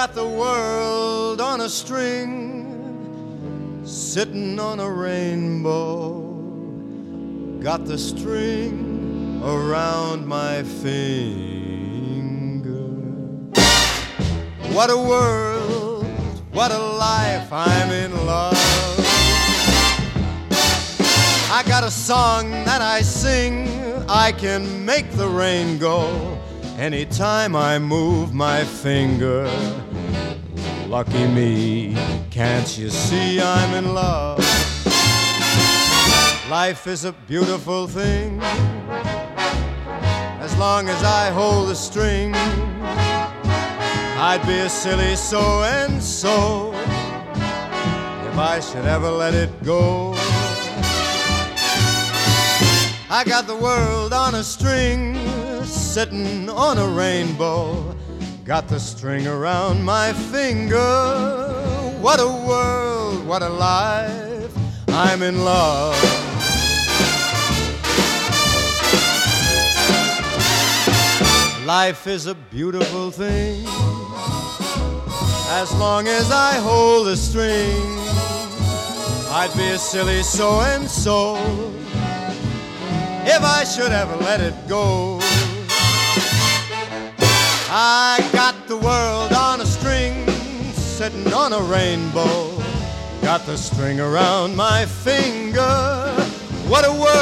got the world on a string, sitting on a rainbow. Got the string around my finger. What a world, what a life, I'm in love. I got a song that I sing, I can make the rain go anytime I move my finger. Lucky me, can't you see I'm in love? Life is a beautiful thing, as long as I hold the string. I'd be a silly so-and-so if I should ever let it go. I got the world on a string, sitting on a rainbow. Got the string around my finger. What a world, what a life, I'm in love. Life is a beautiful thing, as long as I hold the string. I'd be a silly so-and-so if I should ever let it go. I got the world on a string, sitting on a rainbow. Got the string around my finger. What a world.